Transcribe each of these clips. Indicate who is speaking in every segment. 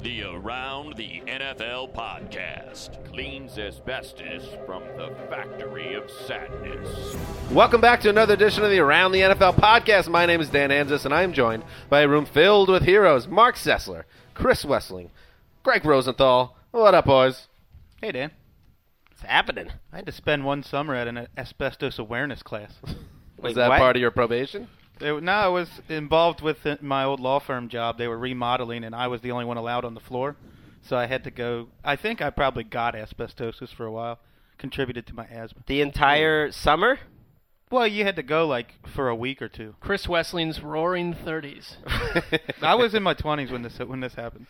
Speaker 1: The Around the NFL podcast cleans asbestos from the factory of sadness.
Speaker 2: Welcome back to another edition of the Around the NFL podcast. My name is Dan Anzus, and I am joined by a room filled with heroes. Mark Sessler, Chris Wessling, Greg Rosenthal. What up, boys?
Speaker 3: Hey, Dan.
Speaker 4: What's happening?
Speaker 3: I had to spend one summer at an asbestos awareness class.
Speaker 2: Was that part of your probation?
Speaker 3: No, I was involved with my old law firm job. They were remodeling, and I was the only one allowed on the floor. So I had to go. I think I probably got asbestosis for a while. Contributed to my asthma.
Speaker 4: The entire summer?
Speaker 3: Well, you had to go like for a week or two.
Speaker 5: Chris Wessling's roaring 30s.
Speaker 3: I was in my 20s when this happened.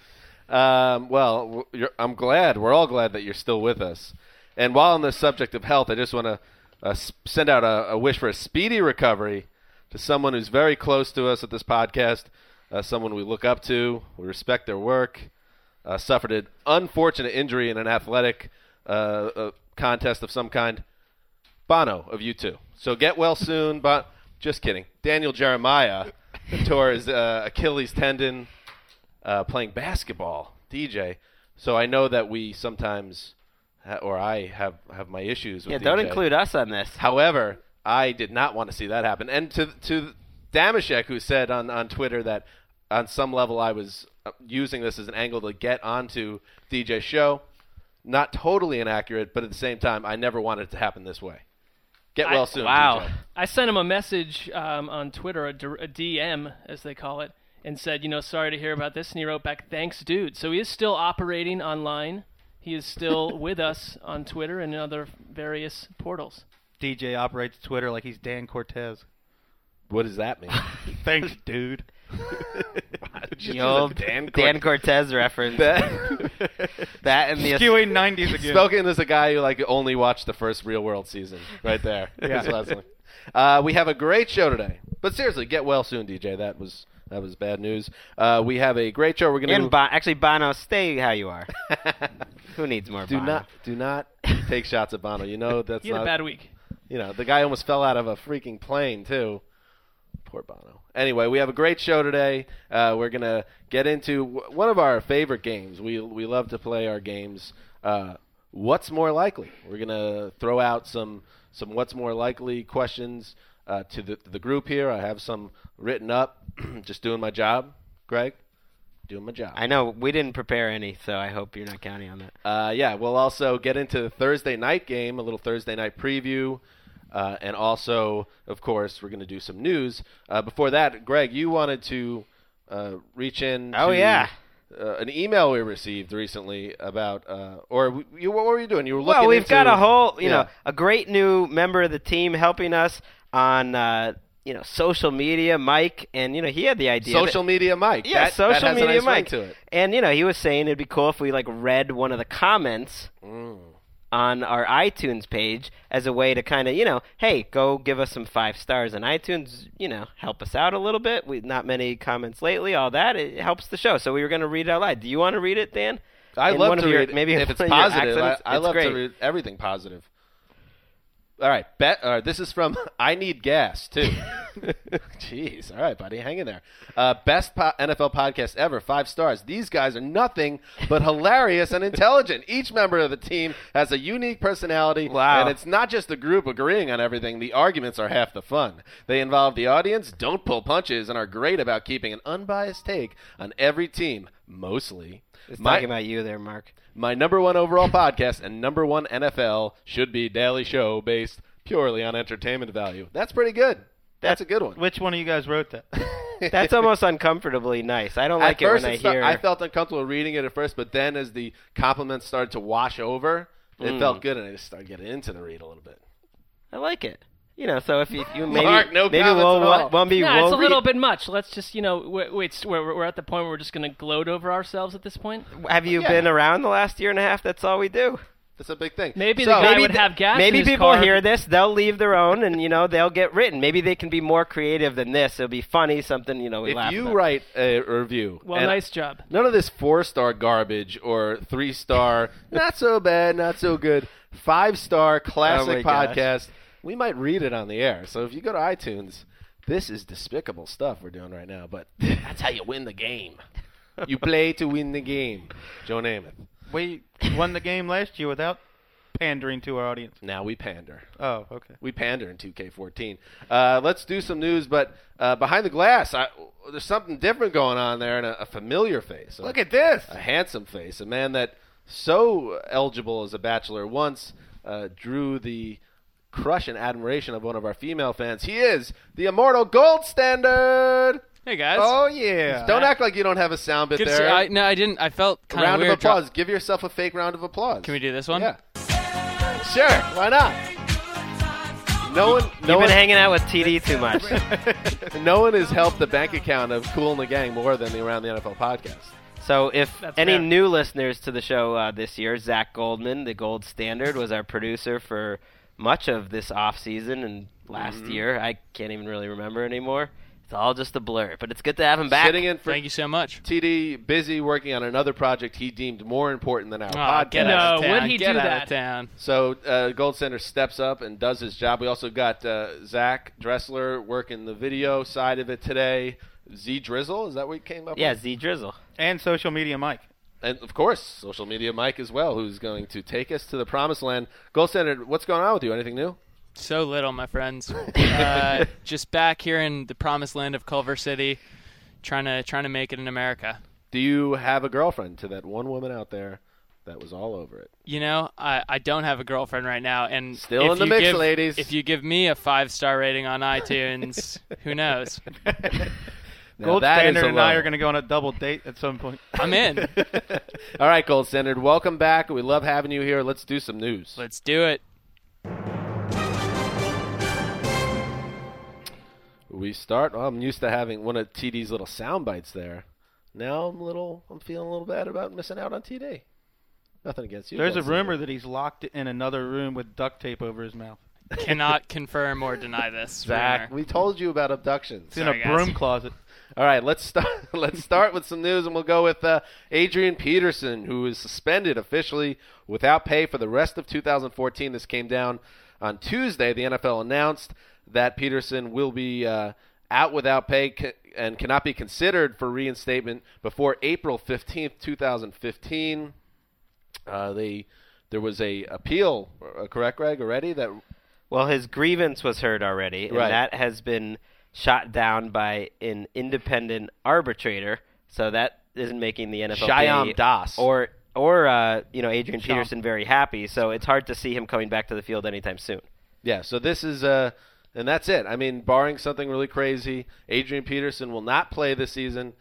Speaker 2: Well, I'm glad. We're all glad that you're still with us. And while on the subject of health, I just want to send out a wish for a speedy recovery to someone who's very close to us at this podcast, someone we look up to, we respect their work, suffered an unfortunate injury in an athletic contest of some kind. Bono of U2. So get well soon, but just kidding. Daniel Jeremiah tore his Achilles tendon playing basketball, DJ. So I know that we sometimes, or I have my issues with DJ.
Speaker 4: Don't include us on this.
Speaker 2: However, I did not want to see that happen. And to Damashek, who said on Twitter that on some level I was using this as an angle to get onto DJ's show, not totally inaccurate, but at the same time, I never wanted it to happen this way. Get well soon,
Speaker 4: wow.
Speaker 2: DJ.
Speaker 5: I sent him a message on Twitter, a DM, as they call it, and said, sorry to hear about this. And he wrote back, thanks, dude. So he is still operating online. He is still with us on Twitter and other various portals.
Speaker 3: DJ operates Twitter like he's Dan Cortez.
Speaker 2: What does that mean?
Speaker 3: Thanks, dude.
Speaker 4: The old Dan Cortez reference. That and the
Speaker 3: skewing 90s again.
Speaker 2: Spoken as a guy who only watched the first Real World season, right there.
Speaker 3: Yeah.
Speaker 2: We have a great show today, but seriously, get well soon, DJ. That was bad news. We have a great show. We're going to
Speaker 4: actually, Bono, stay how you are. Who needs more? Bono?
Speaker 2: Do not take shots at Bono. That's
Speaker 5: he had a bad week.
Speaker 2: The guy almost fell out of a freaking plane too. Poor Bono. Anyway, we have a great show today. We're going to get into one of our favorite games. We love to play our games. What's more likely? We're going to throw out some what's more likely questions to the group here. I have some written up. Just doing my job. Greg? Doing my job.
Speaker 4: I know. We didn't prepare any, so I hope you're not counting on that.
Speaker 2: Yeah, we'll also get into the Thursday night game, a little Thursday night preview. And also, of course, we're going to do some news. Before that, Greg, you wanted to reach in to an email we received recently about what were you doing? You were looking
Speaker 4: we've got a whole, a great new member of the team helping us on social media, Mike, and he had the idea.
Speaker 2: Social media Mike.
Speaker 4: Yeah, social
Speaker 2: that has
Speaker 4: media
Speaker 2: a nice
Speaker 4: Mike.
Speaker 2: ring to it.
Speaker 4: And he was saying it'd be cool if we read one of the comments on our iTunes page as a way to kind of, hey, go give us some 5 stars on iTunes, help us out a little bit. Not many comments lately, all that. It helps the show. So we were going to read it out loud. Do you want to read it, Dan?
Speaker 2: I love to read it.
Speaker 4: Maybe
Speaker 2: if it's
Speaker 4: one of your
Speaker 2: positive.
Speaker 4: accents,
Speaker 2: I love
Speaker 4: great.
Speaker 2: to read everything positive. All right, this is from I Need Gas, too. Jeez. All right, buddy. Hang in there. Best NFL podcast ever. 5 stars. These guys are nothing but hilarious and intelligent. Each member of the team has a unique personality.
Speaker 4: Wow.
Speaker 2: And it's not just a group agreeing on everything. The arguments are half the fun. They involve the audience, don't pull punches, and are great about keeping an unbiased take on every team, mostly.
Speaker 4: It's talking about you there, Mark.
Speaker 2: My number 1 overall podcast and number 1 NFL should be Daily Show based purely on entertainment value. That's pretty good. That's a good one.
Speaker 3: Which one of you guys wrote that?
Speaker 4: That's almost uncomfortably nice. I don't like it when I hear.
Speaker 2: I felt uncomfortable reading it at first, but then as the compliments started to wash over, it felt good, and I just started getting into the read a little bit.
Speaker 4: I like it. So if you maybe
Speaker 2: Mark, no
Speaker 4: maybe
Speaker 2: comments
Speaker 4: we'll
Speaker 2: at all.
Speaker 5: It's a little bit much. Let's just we're at the point where we're just going to gloat over ourselves at this point.
Speaker 4: Have you been around the last year and a half? That's all we do.
Speaker 2: That's a big thing.
Speaker 5: Maybe the guy would have gas.
Speaker 4: Maybe
Speaker 5: in his
Speaker 4: people
Speaker 5: car.
Speaker 4: hear this, they'll leave their own, and they'll get written. Maybe they can be more creative than this. It'll be funny, something we laugh
Speaker 2: If you
Speaker 4: about.
Speaker 2: write a review,
Speaker 5: well, nice job.
Speaker 2: None of this 4-star garbage or 3-star, not so bad, not so good, 5-star classic podcast. We might read it on the air. So if you go to iTunes, this is despicable stuff we're doing right now, but that's how you win the game. You play to win the game. Joe Namath.
Speaker 3: We won the game last year without pandering to our audience.
Speaker 2: Now we pander.
Speaker 3: Oh, okay.
Speaker 2: We pander in 2K14. Let's do some news, but behind the glass, there's something different going on there, and a familiar face.
Speaker 3: Look at this.
Speaker 2: A handsome face. A man that so eligible as a bachelor once drew the crush and admiration of one of our female fans. He is the immortal Gold Standard.
Speaker 6: Hey guys.
Speaker 3: Oh, yeah.
Speaker 2: Don't act like you don't have a sound bit
Speaker 6: Good
Speaker 2: there.
Speaker 6: I didn't. I felt kind of
Speaker 2: Round
Speaker 6: weird.
Speaker 2: of applause. Give yourself a fake round of applause.
Speaker 6: Can we do this one?
Speaker 2: Yeah. Sure. Why not?
Speaker 4: You've been hanging out with TD too much.
Speaker 2: No one has helped the bank account of Kool and the Gang more than the Around the NFL podcast.
Speaker 4: So if
Speaker 5: That's
Speaker 4: any
Speaker 5: fair.
Speaker 4: new listeners to the show this year, Zach Goldman, the Gold Standard, was our producer for much of this off season and last year. I can't even really remember anymore. It's all just a blur, but it's good to have him back.
Speaker 2: Sitting in for
Speaker 6: Thank you so much.
Speaker 2: TD, busy working on another project he deemed more important than our
Speaker 6: Aw,
Speaker 2: podcast.
Speaker 6: get out of
Speaker 5: No,
Speaker 6: town.
Speaker 5: would he
Speaker 6: Get
Speaker 5: do
Speaker 6: out
Speaker 5: that?
Speaker 6: of town.
Speaker 2: So Gold Center steps up and does his job. We also got Zach Dressler working the video side of it today. Z Drizzle, is that what he came up
Speaker 4: Yeah,
Speaker 2: with?
Speaker 4: Z Drizzle.
Speaker 3: And social media Mike.
Speaker 2: And, of course, social media Mike as well, who's going to take us to the promised land. Gold Standard, what's going on with you? Anything new?
Speaker 6: So little, my friends. Just back here in the promised land of Culver City, trying to make it in America.
Speaker 2: Do you have a girlfriend to that one woman out there that was all over it?
Speaker 6: You know, I don't have a girlfriend right now, and
Speaker 2: Still
Speaker 6: if
Speaker 2: in the
Speaker 6: you
Speaker 2: mix,
Speaker 6: give-
Speaker 2: ladies.
Speaker 6: If you give me a 5-star rating on iTunes, who knows?
Speaker 2: Now,
Speaker 3: Gold
Speaker 2: that is
Speaker 3: Standard
Speaker 2: a
Speaker 3: and I
Speaker 2: low.
Speaker 3: are going to go on a double date at some point.
Speaker 6: I'm in.
Speaker 2: All right, Gold Standard, welcome back. We love having you here. Let's do some news.
Speaker 6: Let's do it.
Speaker 2: We start. I'm used to having one of TD's little sound bites there. Now I'm feeling a little bad about missing out on TD. Nothing against you.
Speaker 3: There's a
Speaker 2: Gold Standard.
Speaker 3: rumor that he's locked in another room with duct tape over his mouth.
Speaker 6: Cannot confirm or deny this.
Speaker 2: Zach,
Speaker 6: rumor.
Speaker 2: we told you about abductions.
Speaker 3: It's in
Speaker 6: Sorry,
Speaker 3: a
Speaker 6: guys.
Speaker 3: broom closet.
Speaker 2: All right, let's start. Let's start with some news, and we'll go with Adrian Peterson, who is suspended officially without pay for the rest of 2014. This came down on Tuesday. The NFL announced that Peterson will be out without pay and cannot be considered for reinstatement before April 15th, 2015. There was a appeal, correct, Greg, already that.
Speaker 4: Well, his grievance was heard already, and
Speaker 2: Right.
Speaker 4: that has been shot down by an independent arbitrator. So that isn't making the NFL
Speaker 2: Shyam Das.
Speaker 4: or Adrian Peterson very happy. So it's hard to see him coming back to the field anytime soon.
Speaker 2: Yeah, so this is and that's it. I mean, barring something really crazy, Adrian Peterson will not play this season.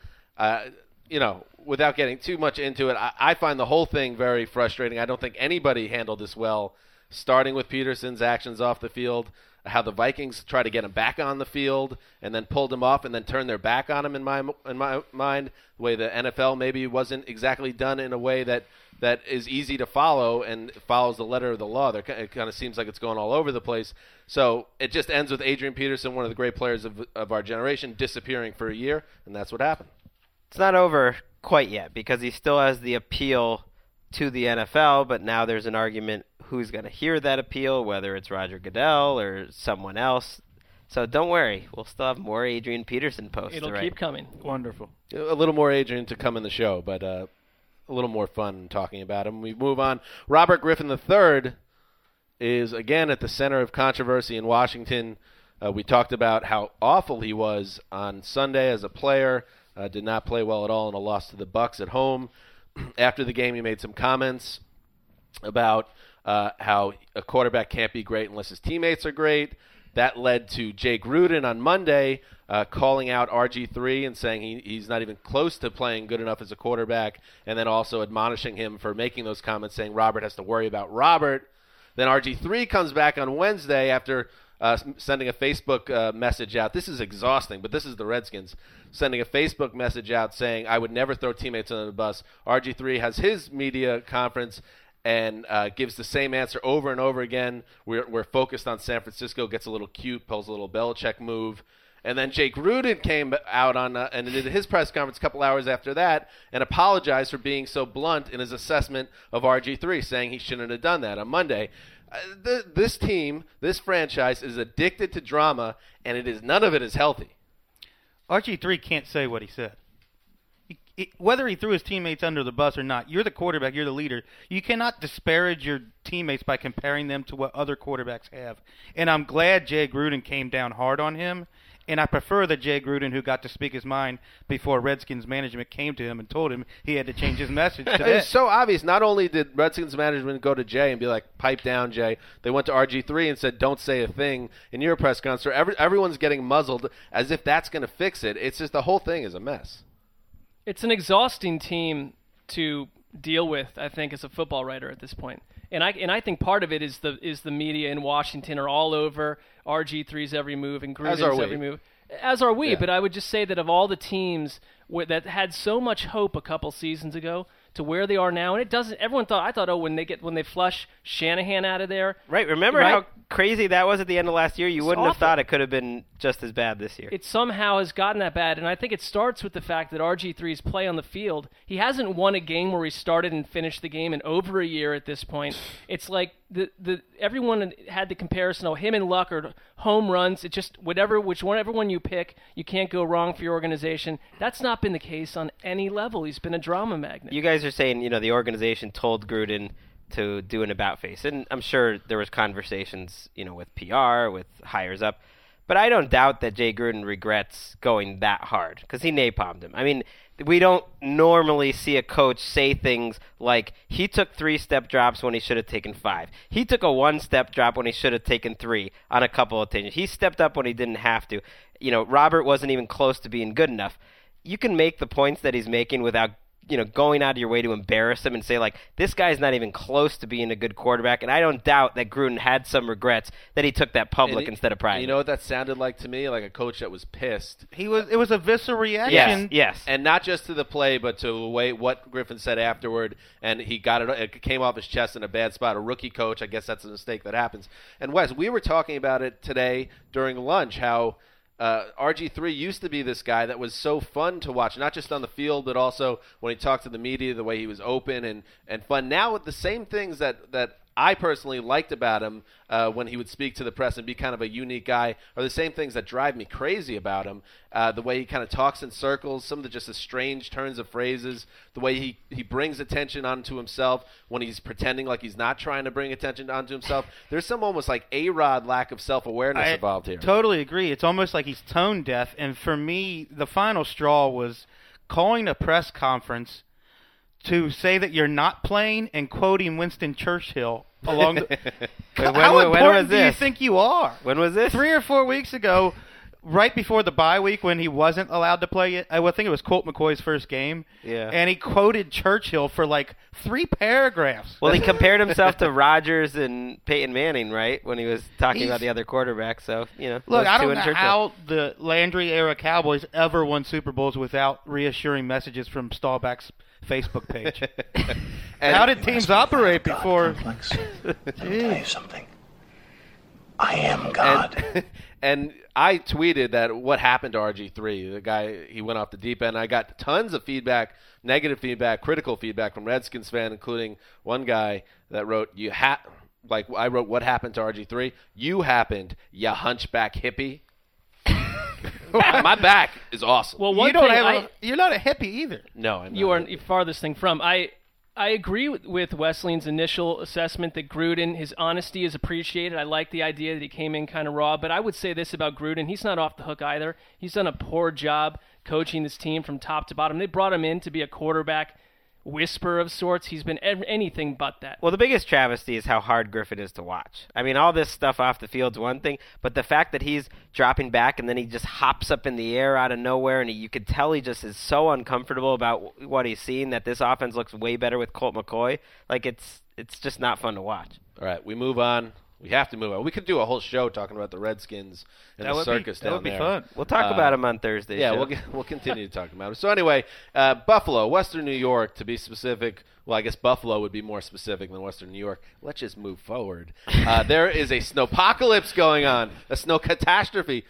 Speaker 2: Without getting too much into it, I find the whole thing very frustrating. I don't think anybody handled this well, starting with Peterson's actions off the field, how the Vikings try to get him back on the field and then pulled him off and then turned their back on him in my mind, the way the NFL maybe wasn't exactly done in a way that is easy to follow and follows the letter of the law. It kind of seems like it's going all over the place. So it just ends with Adrian Peterson, one of the great players of our generation, disappearing for a year, and that's what happened.
Speaker 4: It's not over quite yet because he still has the appeal to the NFL, but now there's an argument who's going to hear that appeal, whether it's Roger Goodell or someone else. So don't worry, we'll still have more Adrian Peterson posts.
Speaker 5: It'll
Speaker 4: to write.
Speaker 5: keep coming.
Speaker 3: Wonderful.
Speaker 2: A little more Adrian to come in the show, but a little more fun talking about him. We move on. Robert Griffin III is, again, at the center of controversy in Washington. We talked about how awful he was on Sunday as a player. Did not play well at all in a loss to the Bucs at home. After the game, he made some comments about how a quarterback can't be great unless his teammates are great. That led to Jake Gruden on Monday calling out RG3 and saying he's not even close to playing good enough as a quarterback, and then also admonishing him for making those comments, saying Robert has to worry about Robert. Then RG3 comes back on Wednesday after sending a Facebook message out. This is exhausting, but this is the Redskins. Sending a Facebook message out saying, I would never throw teammates under the bus. RG3 has his media conference and gives the same answer over and over again. We're focused on San Francisco, gets a little cute, pulls a little Belichick move. And then Jake Gruden came out and did his press conference a couple hours after that and apologized for being so blunt in his assessment of RG3, saying he shouldn't have done that on Monday. This team, this franchise, is addicted to drama, and none of it is healthy.
Speaker 3: RG3 can't say what he said. whether he threw his teammates under the bus or not, you're the quarterback, you're the leader. You cannot disparage your teammates by comparing them to what other quarterbacks have. And I'm glad Jay Gruden came down hard on him. And I prefer the Jay Gruden who got to speak his mind before Redskins management came to him and told him he had to change his message to
Speaker 2: It's so obvious. Not only did Redskins management go to Jay and be like, pipe down, Jay, they went to RG3 and said, don't say a thing in your press conference. Everyone's getting muzzled as if that's going to fix it. It's just the whole thing is a mess.
Speaker 5: It's an exhausting team to deal with, I think, as a football writer at this point. And I think part of it is the media in Washington are all over RG3's every move and Gruden's every move. As are we. Yeah. But I would just say that of all the teams that had so much hope a couple seasons ago to where they are now, and it doesn't. Everyone thought, when they flush Shanahan out of there,
Speaker 4: right? Remember how crazy that was at the end of last year? You wouldn't have thought it could have been just as bad this year.
Speaker 5: It somehow has gotten that bad, and I think it starts with the fact that RG3's play on the field. He hasn't won a game where he started and finished the game in over a year at this point. It's like everyone had the comparison. Oh, him and Luck are home runs. It's just whichever one you pick, you can't go wrong for your organization. That's not been the case on any level. He's been a drama magnet.
Speaker 4: You guys are saying, the organization told Gruden to do an about face, and I'm sure there was conversations, with PR, with hires up, but I don't doubt that Jay Gruden regrets going that hard because he napalmed him. I mean, we don't normally see a coach say things like he took 3-step drops when he should have taken 5. He took a 1-step drop when he should have taken 3 on a couple of occasions. He stepped up when he didn't have to. Robert wasn't even close to being good enough. You can make the points that he's making without going out of your way to embarrass him and say, like, this guy's not even close to being a good quarterback. And I don't doubt that Gruden had some regrets that he took that public instead of private.
Speaker 2: You know what that sounded like to me? Like a coach that was pissed.
Speaker 3: It was a visceral reaction.
Speaker 4: Yes.
Speaker 2: And not just to the play, but to the way what Griffin said afterward. And he got it came off his chest in a bad spot. A rookie coach, I guess that's a mistake that happens. And Wes, we were talking about it today during lunch, how RG3 used to be this guy that was so fun to watch, not just on the field, but also when he talked to the media, the way he was open and fun. Now with the same things that I personally liked about him when he would speak to the press and be kind of a unique guy are the same things that drive me crazy about him. The way he kind of talks in circles, some of the strange turns of phrases, the way he brings attention onto himself when he's pretending like he's not trying to bring attention onto himself. There's some almost like A-Rod lack of self-awareness involved here.
Speaker 3: Totally agree. It's almost like he's tone deaf. And for me, the final straw was calling a press conference to say that you're not playing and quoting Winston Churchill along the How important do you think you are?
Speaker 4: When was this?
Speaker 3: 3 or 4 weeks ago, right before the bye week when he wasn't allowed to play it. I think it was Colt McCoy's first game.
Speaker 4: Yeah.
Speaker 3: And he quoted Churchill for like 3 paragraphs.
Speaker 4: Well, he compared himself to Rodgers and Peyton Manning, right, when he was talking about the other quarterback. So,
Speaker 3: Look, I don't know how the Landry-era Cowboys ever won Super Bowls without reassuring messages from Staubach's Facebook page. And how did teams operate before?
Speaker 7: Let me tell you something. I am God.
Speaker 2: And I tweeted that what happened to RG3, the guy, he went off the deep end. I got tons of feedback, negative feedback, critical feedback from Redskins fans, including one guy that wrote, I wrote, what happened to RG3? You happened, you hunchback hippie. My back is awesome.
Speaker 5: Well,
Speaker 3: you're not a hippie either.
Speaker 2: No, I'm not.
Speaker 5: You are farthest thing from. I agree with Wesleyan's initial assessment that Gruden, his honesty is appreciated. I like the idea that he came in kind of raw, but I would say this about Gruden. He's not off the hook either. He's done a poor job coaching this team from top to bottom. They brought him in to be a quarterback whisperer of sorts. He's been anything but that.
Speaker 4: Well, the biggest travesty is how hard Griffin is to watch. I mean, all this stuff off the field's one thing, but the fact that he's dropping back and then he just hops up in the air out of nowhere, and you could tell he just is so uncomfortable about what he's seeing that this offense looks way better with Colt McCoy. Like, it's just not fun to watch.
Speaker 2: All right, we move on. We have to move on. We could do a whole show talking about the Redskins and the circus down there.
Speaker 3: That would be fun.
Speaker 4: We'll talk about them on Thursday.
Speaker 2: Yeah, we'll continue to talk about them. So anyway, Buffalo, Western New York, to be specific. Well, I guess Buffalo would be more specific than Western New York. Let's just move forward. There is a snowpocalypse going on, a snow catastrophe,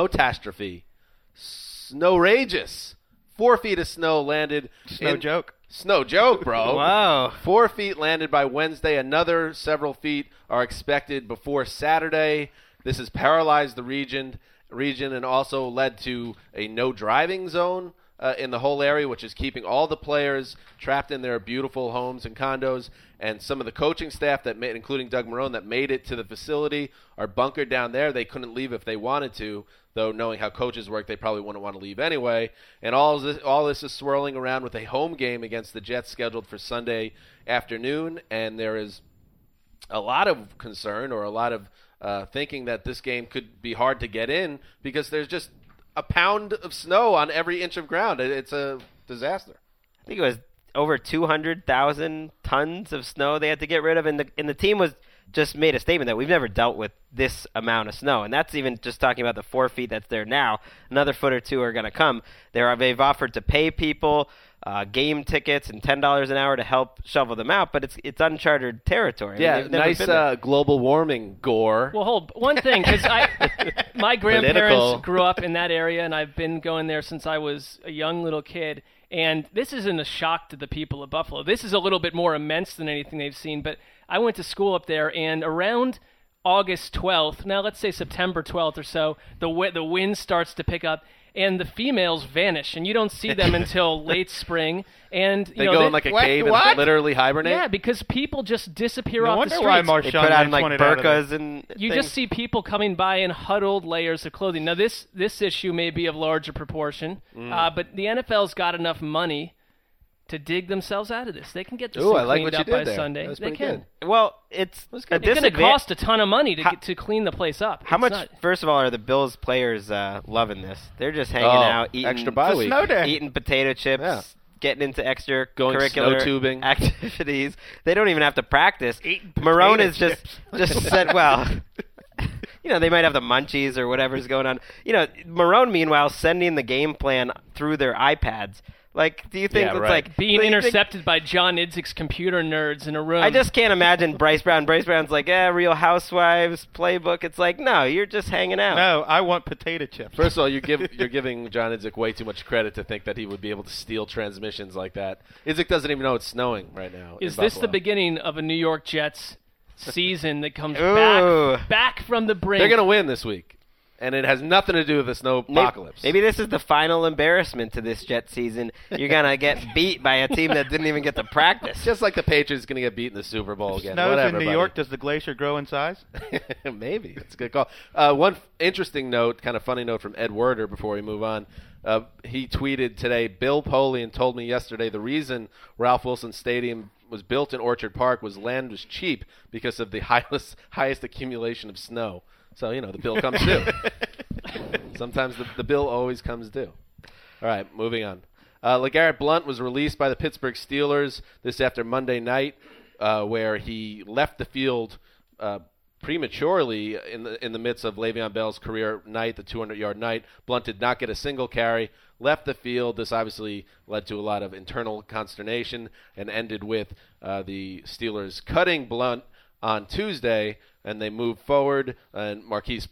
Speaker 2: snowrageous. 4 feet of snow landed. Snow joke, bro.
Speaker 4: Wow.
Speaker 2: 4 feet landed by Wednesday. Another several feet are expected before Saturday. This has paralyzed the region and also led to a no driving zone in the whole area, which is keeping all the players trapped in their beautiful homes and condos. And some of the coaching staff that made, including Doug Marrone, that made it to the facility are bunkered down there. They couldn't leave if they wanted to, though knowing how coaches work, they probably wouldn't want to leave anyway. And all this is swirling around with a home game against the Jets scheduled for Sunday afternoon. And there is a lot of concern or a lot of thinking that this game could be hard to get in because there's just a pound of snow on every inch of ground. It's a disaster.
Speaker 4: I think it was over 200,000 tons of snow they had to get rid of, and the team was just made a statement that we've never dealt with this amount of snow, and that's even just talking about the 4 feet that's there now. Another foot or two are going to come. They've offered to pay people game tickets and $10 an hour to help shovel them out, but it's uncharted territory.
Speaker 2: Yeah,
Speaker 4: I mean,
Speaker 2: nice global warming gore.
Speaker 5: Well, hold one thing, because my grandparents grew up in that area, and I've been going there since I was a young little kid. And this isn't a shock to the people of Buffalo. This is a little bit more immense than anything they've seen. But I went to school up there, and around August 12th, now let's say September 12th or so, the wind starts to pick up, and the females vanish, and you don't see them until late spring. And
Speaker 2: they go in like a cave and literally hibernate?
Speaker 5: Yeah, because people just disappear
Speaker 3: No
Speaker 5: off
Speaker 3: wonder
Speaker 5: the
Speaker 3: why
Speaker 5: streets.
Speaker 3: Marshawn
Speaker 4: They put on like
Speaker 3: Lynch wanted out of
Speaker 4: burqas
Speaker 3: there.
Speaker 4: and
Speaker 5: You
Speaker 4: things.
Speaker 5: just see people coming by in huddled layers of clothing. Now, this issue may be of larger proportion, but the NFL's got enough money to dig themselves out of this. They can get this thing
Speaker 2: I like
Speaker 5: cleaned
Speaker 2: what you
Speaker 5: up
Speaker 2: did
Speaker 5: by
Speaker 2: there.
Speaker 5: Sunday.
Speaker 2: That was
Speaker 5: They
Speaker 2: pretty
Speaker 5: can.
Speaker 2: good.
Speaker 4: Well, it's a
Speaker 5: It's going to
Speaker 4: disadvantage.
Speaker 5: cost a ton of money to clean the place up.
Speaker 4: How
Speaker 5: It's
Speaker 4: much?
Speaker 5: not-
Speaker 4: First of all, are the Bills players loving this? They're just hanging
Speaker 2: Oh,
Speaker 4: out, eating
Speaker 2: extra bye week.
Speaker 3: Snow day.
Speaker 4: eating potato chips,
Speaker 2: Yeah.
Speaker 4: getting into
Speaker 2: Going
Speaker 4: extracurricular
Speaker 2: snow tubing.
Speaker 4: activities. They don't even have to practice.
Speaker 3: Eating
Speaker 4: Marrone
Speaker 3: potato
Speaker 4: has
Speaker 3: chips.
Speaker 4: just said, well, they might have the munchies or whatever's going on. Marrone, meanwhile, sending the game plan through their iPads. Like, do you think
Speaker 2: Yeah,
Speaker 4: it's
Speaker 2: right.
Speaker 4: like
Speaker 5: Being
Speaker 4: do you think-
Speaker 5: intercepted by John Idzik's computer nerds in a room.
Speaker 4: I just can't imagine Bryce Brown. Bryce Brown's like, Real Housewives playbook. It's like, no, you're just hanging out.
Speaker 3: No, I want potato chips.
Speaker 2: First of all, you're giving John Idzik way too much credit to think that he would be able to steal transmissions like that. Idzik doesn't even know it's snowing right now.
Speaker 5: Is
Speaker 2: in
Speaker 5: this the
Speaker 2: Buffalo.
Speaker 5: beginning of a New York Jets season that comes
Speaker 4: Ooh.
Speaker 5: back from the brink?
Speaker 2: They're going to win this week, and it has nothing to do with the snow apocalypse.
Speaker 4: Maybe this is the final embarrassment to this Jet season. You're going to get beat by a team that didn't even get to practice.
Speaker 2: Just like the Patriots going to get beat in the Super Bowl again.
Speaker 3: Snows
Speaker 2: Whatever,
Speaker 3: in New
Speaker 2: buddy.
Speaker 3: York. Does the glacier grow in size?
Speaker 2: Maybe. That's a good call. One interesting note, kind of funny note from Ed Werder before we move on. He tweeted today, Bill Polian told me yesterday the reason Ralph Wilson Stadium was built in Orchard Park was land was cheap because of the highest accumulation of snow. So, the bill comes due. Sometimes the bill always comes due. All right, moving on. LeGarrette Blount was released by the Pittsburgh Steelers this after Monday night, where he left the field prematurely in the midst of Le'Veon Bell's career night, the 200-yard night. Blount did not get a single carry, left the field. This obviously led to a lot of internal consternation and ended with the Steelers cutting Blount on Tuesday, and they moved forward, and Marquise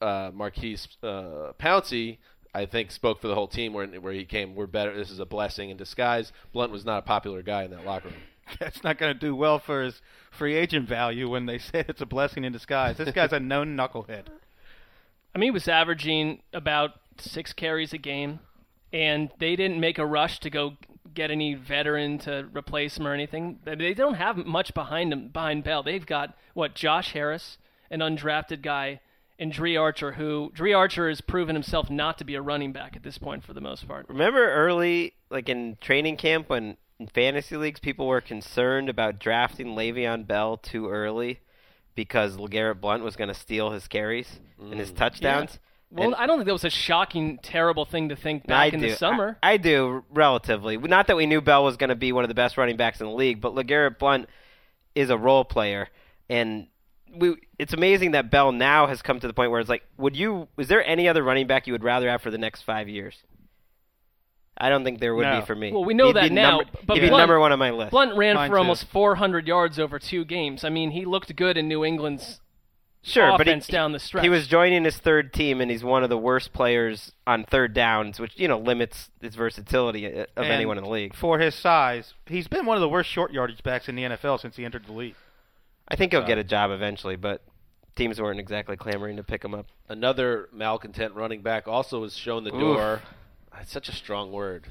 Speaker 2: Pouncey, I think, spoke for the whole team where he came, we're better, this is a blessing in disguise. Blount was not a popular guy in that locker room.
Speaker 3: That's not going to do well for his free agent value when they say it's a blessing in disguise. This guy's a known knucklehead.
Speaker 5: I mean, he was averaging about 6 carries a game, and they didn't make a rush to go get any veteran to replace him or anything. They don't have much behind Bell. They've got, Josh Harris, an undrafted guy, and Dree Archer, who has proven himself not to be a running back at this point for the most part.
Speaker 4: Remember early, like in training camp, when in fantasy leagues people were concerned about drafting Le'Veon Bell too early because LeGarrette Blount was going to steal his carries and his touchdowns?
Speaker 5: Well,
Speaker 4: And
Speaker 5: I don't think that was a shocking, terrible thing to think back in the summer.
Speaker 4: I do, relatively. Not that we knew Bell was going to be one of the best running backs in the league, but LeGarrette Blount is a role player, and it's amazing that Bell now has come to the point where it's like, is there any other running back you would rather have for the next 5 years? I don't think there would
Speaker 3: No.
Speaker 4: be for me.
Speaker 5: Well, we know
Speaker 4: He'd
Speaker 5: that
Speaker 4: be
Speaker 5: now,
Speaker 4: number-
Speaker 5: but
Speaker 4: he'd be
Speaker 5: Blount-
Speaker 4: number one on my list.
Speaker 5: Blount ran
Speaker 3: Mine
Speaker 5: for
Speaker 3: too.
Speaker 5: almost 400 yards over 2 games. I mean, he looked good in New England's
Speaker 4: Sure, but
Speaker 5: offense down the stretch.
Speaker 4: he was joining his third team, and he's one of the worst players on third downs, which limits his versatility of
Speaker 3: And
Speaker 4: anyone in the league.
Speaker 3: For his size, he's been one of the worst short yardage backs in the NFL since he entered the league.
Speaker 4: I think he'll get a job eventually, but teams weren't exactly clamoring to pick him up.
Speaker 2: Another malcontent running back also was shown the door. It's such a strong word.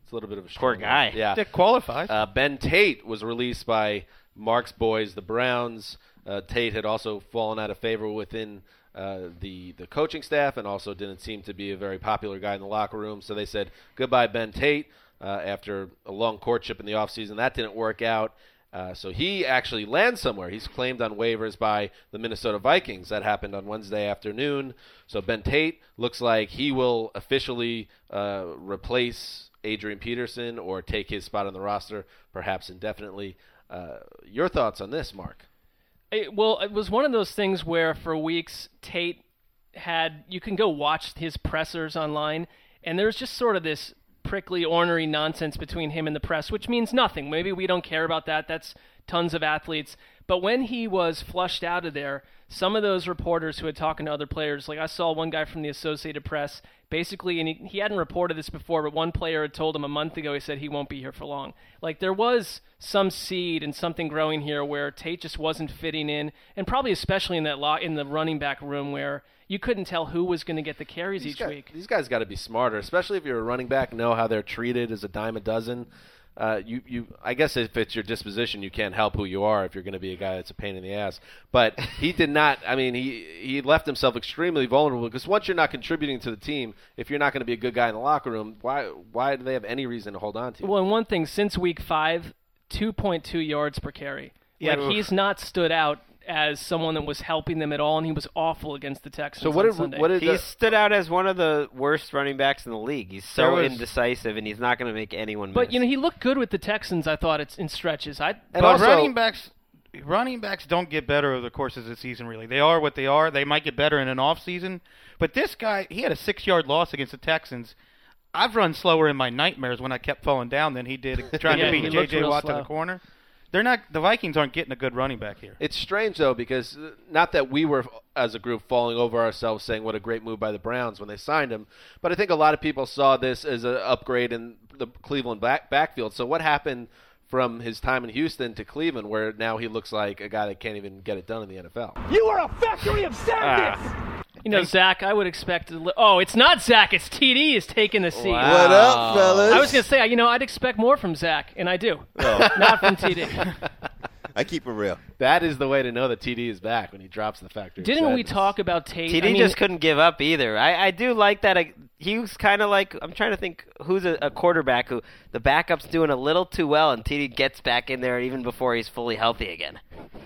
Speaker 2: It's a little bit of a
Speaker 4: Poor
Speaker 2: strong
Speaker 4: guy.
Speaker 2: word. Yeah.
Speaker 3: It qualifies.
Speaker 2: Ben Tate was released by Mark's boys, the Browns. Tate had also fallen out of favor within the coaching staff and also didn't seem to be a very popular guy in the locker room. So they said goodbye, Ben Tate, after a long courtship in the offseason. That didn't work out. So he actually lands somewhere. He's claimed on waivers by the Minnesota Vikings. That happened on Wednesday afternoon. So Ben Tate looks like he will officially replace Adrian Peterson or take his spot on the roster, perhaps indefinitely. Your thoughts on this, Mark?
Speaker 5: It was one of those things where for weeks Tate you can go watch his pressers online, and there's just sort of this prickly, ornery nonsense between him and the press, which means nothing. Maybe we don't care about that. That's tons of athletes. But when he was flushed out of there, some of those reporters who had talking to other players, like I saw one guy from the Associated Press, basically, and he hadn't reported this before, but one player had told him a month ago, he said he won't be here for long. Like there was some seed and something growing here where Tate just wasn't fitting in, and probably especially in in the running back room where you couldn't tell who was going to get the carries each week.
Speaker 2: These guys got to be smarter, especially if you're a running back, know how they're treated as a dime a dozen. I guess if it's your disposition, you can't help who you are if you're going to be a guy that's a pain in the ass. But he did not. I mean, he left himself extremely vulnerable because once you're not contributing to the team, if you're not going to be a good guy in the locker room, why do they have any reason to hold on to you?
Speaker 5: Well, and one thing, since week 5, 2.2 yards per carry.
Speaker 3: Yeah,
Speaker 5: he's not stood out as someone that was helping them at all, and he was awful against the Texans.
Speaker 2: So
Speaker 5: on Sunday.
Speaker 4: He stood out as one of the worst running backs in the league. He's so indecisive, and he's not going to make anyone miss.
Speaker 5: But he looked good with the Texans. I thought it's in stretches.
Speaker 3: Running backs don't get better over the course of the season. Really, they are what they are. They might get better in an off season, but this guy, he had a 6-yard loss against the Texans. I've run slower in my nightmares when I kept falling down than he did trying to beat J.J. Watt to the corner. The Vikings aren't getting a good running back here.
Speaker 2: It's strange, though, because not that we were, as a group, falling over ourselves saying what a great move by the Browns when they signed him, but I think a lot of people saw this as an upgrade in the Cleveland backfield. So what happened from his time in Houston to Cleveland where now he looks like a guy that can't even get it done in the NFL?
Speaker 8: You are a factory of sadness!
Speaker 5: Zach, I would expect it's not Zach, it's TD is taking the seat.
Speaker 4: Wow.
Speaker 9: What up, fellas?
Speaker 5: I was going to say, I'd expect more from Zach, and I do. Not from TD.
Speaker 9: I keep it real.
Speaker 2: That is the way to know that TD is back when he drops the factory.
Speaker 5: Didn't we talk about Tate?
Speaker 4: TD just couldn't give up either. I do like that. He was kind of like, I'm trying to think who's a quarterback who the backup's doing a little too well, and TD gets back in there even before he's fully healthy again.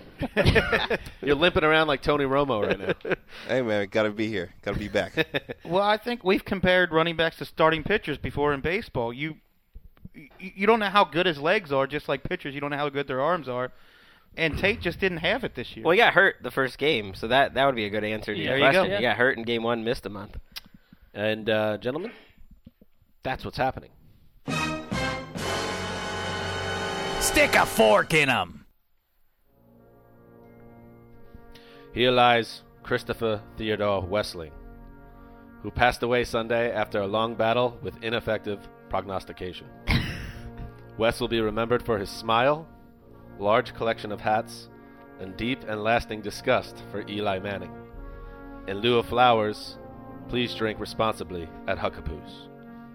Speaker 2: You're limping around like Tony Romo right now.
Speaker 9: Hey, man, got to be here. Got to be back.
Speaker 3: Well, I think we've compared running backs to starting pitchers before in baseball. You don't know how good his legs are, just like pitchers. You don't know how good their arms are. And Tate just didn't have it this year.
Speaker 4: Well, he got hurt the first game, so that would be a good answer to your
Speaker 5: there you
Speaker 4: question.
Speaker 5: go.
Speaker 4: He got hurt in game 1, missed a month.
Speaker 2: And, gentlemen, that's what's happening.
Speaker 8: Stick a fork in him.
Speaker 2: Here lies Christopher Theodore Wessling, who passed away Sunday after a long battle with ineffective prognostication. Wes will be remembered for his smile, large collection of hats, and deep and lasting disgust for Eli Manning. In lieu of flowers, please drink responsibly at Huckapoo's.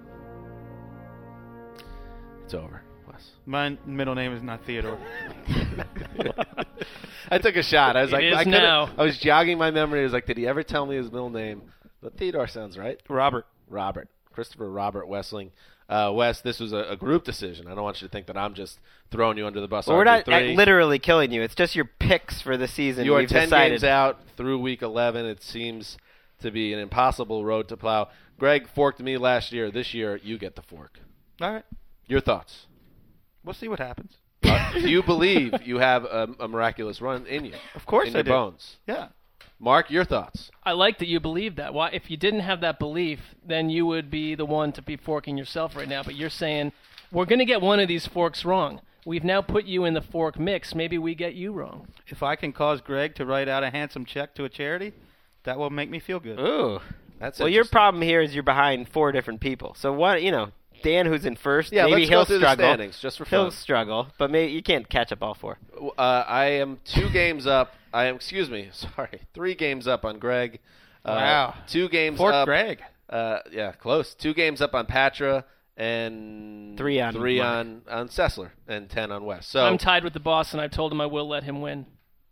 Speaker 2: It's over, Wes.
Speaker 3: My middle name is not Theodore.
Speaker 2: I took a shot. I was
Speaker 5: It
Speaker 2: like,
Speaker 5: is now.
Speaker 2: I was jogging my memory. I was like, did he ever tell me his middle name? But Theodore sounds right.
Speaker 3: Robert.
Speaker 2: Christopher Robert Wessling. Wes, this was a group decision. I don't want you to think that I'm just throwing you under the bus.
Speaker 4: Well, we're not
Speaker 2: RG3.
Speaker 4: literally killing you. It's just your picks for the season.
Speaker 2: You are
Speaker 4: We've
Speaker 2: 10
Speaker 4: decided.
Speaker 2: games out through week 11. It seems to be an impossible road to plow. Greg forked me last year. This year, you get the fork.
Speaker 3: All right.
Speaker 2: Your thoughts?
Speaker 3: We'll see what happens.
Speaker 2: Do you believe you have a miraculous run in you?
Speaker 3: Of course
Speaker 2: in
Speaker 3: I
Speaker 2: your
Speaker 3: do.
Speaker 2: bones.
Speaker 3: Yeah.
Speaker 2: Mark, your thoughts?
Speaker 5: I like that you believe that. Why? If you didn't have that belief, then you would be the one to be forking yourself right now. But you're saying, we're going to get one of these forks wrong. We've now put you in the fork mix. Maybe we get you wrong.
Speaker 3: If I can cause Greg to write out a handsome check to a charity, that will make me feel good.
Speaker 4: Ooh.
Speaker 2: That's
Speaker 4: Well, your
Speaker 2: interesting.
Speaker 4: problem here is you're behind 4 different people. So one, Dan, who's in first,
Speaker 2: Yeah,
Speaker 4: maybe
Speaker 2: let's
Speaker 4: he'll
Speaker 2: go through
Speaker 4: struggle.
Speaker 2: the standings just for
Speaker 4: He'll
Speaker 2: fun.
Speaker 4: struggle, but maybe you can't catch up all 4.
Speaker 2: I am 2 games up. 3 games up on Greg.
Speaker 3: Wow.
Speaker 2: 2 games
Speaker 3: Fort
Speaker 2: up.
Speaker 3: Greg.
Speaker 2: Yeah, close. 2 games up on Patra, and
Speaker 4: 3 on
Speaker 2: on Sessler, and 10 on Wes. So
Speaker 5: I'm tied with the boss, and I've told him I will let him win.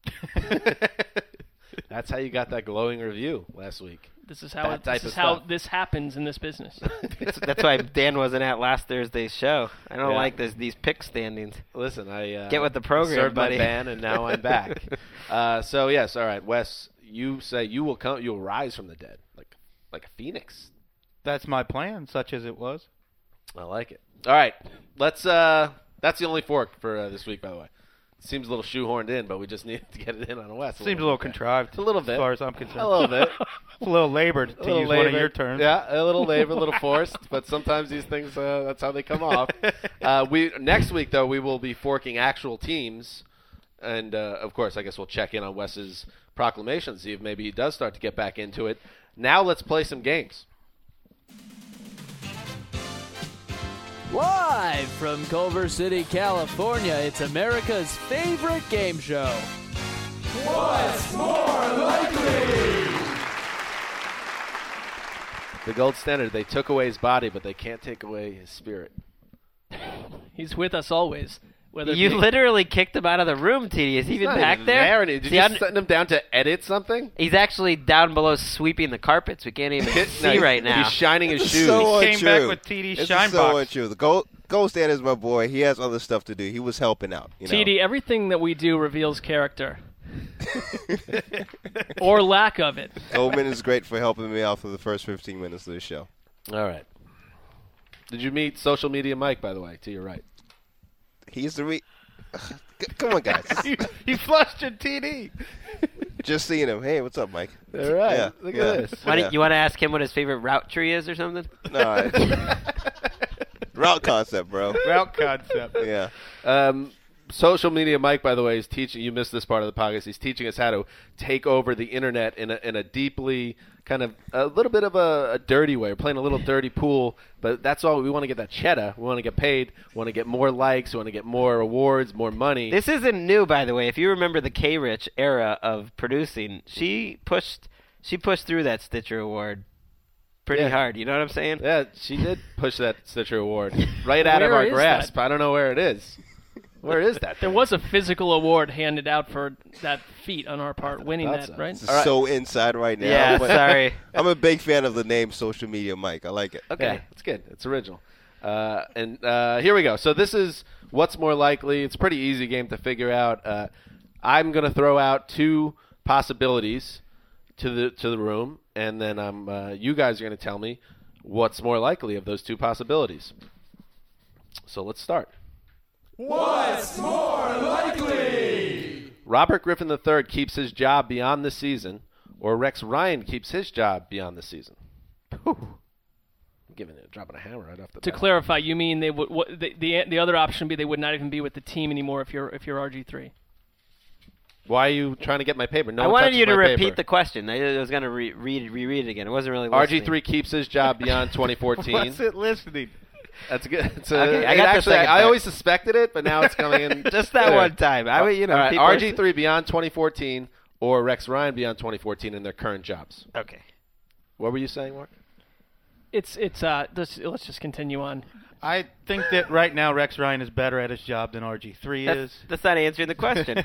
Speaker 2: That's how you got that glowing review last week.
Speaker 5: This is how
Speaker 2: stuff.
Speaker 5: this happens in this business.
Speaker 4: That's why Dan wasn't at last Thursday's show. I don't like these pick standings.
Speaker 2: Listen, I
Speaker 4: get with the program,
Speaker 2: served
Speaker 4: buddy.
Speaker 2: my ban, and now I'm back. So yes, all right, Wes. You say you will come. You'll rise from the dead, like a phoenix.
Speaker 3: That's my plan, such as it was.
Speaker 2: I like it. All right, let's. That's the only fork for this week, by the way. Seems a little shoehorned in, but we just needed to get it in on a West.
Speaker 3: Seems a little contrived.
Speaker 2: A little bit.
Speaker 3: As far as I'm concerned.
Speaker 2: A little bit.
Speaker 3: It's a little labored, to use one of your terms.
Speaker 2: Yeah, a little labored, a little forced, but sometimes these things, that's how they come off. Next week, though, we will be forking actual teams. And, of course, I guess we'll check in on Wes's proclamation, see if maybe he does start to get back into it. Now let's play some games.
Speaker 10: Live from Culver City, California, it's America's favorite game show. What's more likely?
Speaker 2: The gold standard, they took away his body, but they can't take away his spirit.
Speaker 5: He's with us always.
Speaker 4: You literally kicked him out of the room, TD. Is he even back there?
Speaker 2: Did you send him down to edit something?
Speaker 4: He's actually down below sweeping the carpets. We can't even see right now.
Speaker 2: He's shining his shoes.
Speaker 9: So
Speaker 3: he came
Speaker 9: untrue.
Speaker 3: back with TD's shine
Speaker 9: so
Speaker 3: box.
Speaker 9: Untrue. The gold standard is my boy. He has other stuff to do. He was helping out.
Speaker 5: TD, everything that we do reveals character. Or lack of it.
Speaker 9: Goldman is great for helping me out for the first 15 minutes of the show.
Speaker 2: All right. Did you meet Social Media Mike, by the way, to your right?
Speaker 9: He's the Come on, guys.
Speaker 3: He flushed your TD.
Speaker 9: Just seeing him. Hey, what's up, Mike?
Speaker 2: All right.
Speaker 9: Yeah.
Speaker 2: Look at this.
Speaker 4: Why you want to ask him what his favorite route tree is or something?
Speaker 9: No. Route concept, bro.
Speaker 3: Route concept.
Speaker 9: Yeah.
Speaker 2: Social Media Mike, by the way, is teaching. You missed this part of the podcast. He's teaching us how to take over the internet in a deeply kind of a little bit of a dirty way. We're playing a little dirty pool, but that's all. We want to get that cheddar. We want to get paid. We want to get more likes. We want to get more awards, more money.
Speaker 4: This isn't new, by the way. If you remember the K-Rich era of producing, she pushed through that Stitcher Award pretty hard. You know what I'm saying?
Speaker 2: Yeah, she did push that Stitcher Award right out of our grasp. I don't know where it is. Where is that?
Speaker 5: There was a physical award handed out for that feat on our part, winning that,
Speaker 2: so.
Speaker 5: right?
Speaker 9: It's so inside right now.
Speaker 4: Yeah, sorry.
Speaker 9: I'm a big fan of the name Social Media Mike. I like it.
Speaker 2: Okay, it's good. It's original. And here we go. So this is what's more likely. It's a pretty easy game to figure out. I'm going to throw out two possibilities to the room, and then you guys are going to tell me what's more likely of those two possibilities. So let's start.
Speaker 10: What's more likely?
Speaker 2: Robert Griffin III keeps his job beyond the season, or Rex Ryan keeps his job beyond the season. Whew. Dropping a hammer right off the bat.
Speaker 5: To clarify, you mean they would? The other option would be they would not even be with the team anymore if you're RG3.
Speaker 2: Why are you trying to get my paper? No
Speaker 4: I
Speaker 2: one
Speaker 4: wanted
Speaker 2: touches
Speaker 4: you to
Speaker 2: my
Speaker 4: repeat
Speaker 2: paper.
Speaker 4: the question. I was going to reread it again. It wasn't really listening.
Speaker 2: RG3 keeps his job beyond 2014.
Speaker 3: What's it listening?
Speaker 2: That's good.
Speaker 4: Okay, I got the second
Speaker 2: I
Speaker 4: part.
Speaker 2: always suspected it, but now it's coming in.
Speaker 4: Just that one time.
Speaker 2: All right,
Speaker 4: people
Speaker 2: RG3 beyond 2014 or Rex Ryan beyond 2014 in their current jobs.
Speaker 4: Okay.
Speaker 2: What were you saying, Mark?
Speaker 5: Let's just continue on.
Speaker 3: I think that right now Rex Ryan is better at his job than RG3 is.
Speaker 4: That's not answering the question.